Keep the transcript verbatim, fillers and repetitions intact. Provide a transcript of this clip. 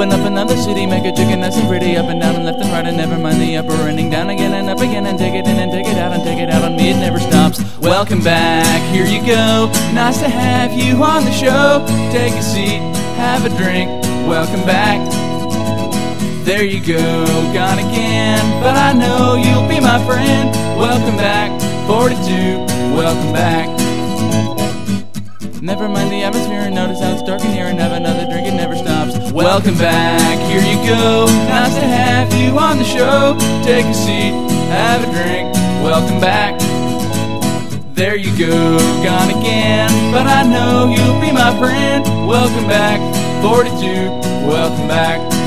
Open up another city, make a chicken nice and pretty, up and down and left and right, and never mind the upper ending, down again and up again, and take it in and take it out and take it out on me, it never stops. Welcome back, here you go, nice to have you on the show. Take a seat, have a drink, welcome back. There you go, gone again, but I know you'll be my friend. Welcome back, forty-two, welcome back. Never mind the atmosphere and notice how it's dark in here, and have another drink, it never stops. Welcome back, here you go, nice to have you on the show. Take a seat, have a drink, welcome back. There you go, gone again, but I know you'll be my friend. Welcome back, forty-two, welcome back.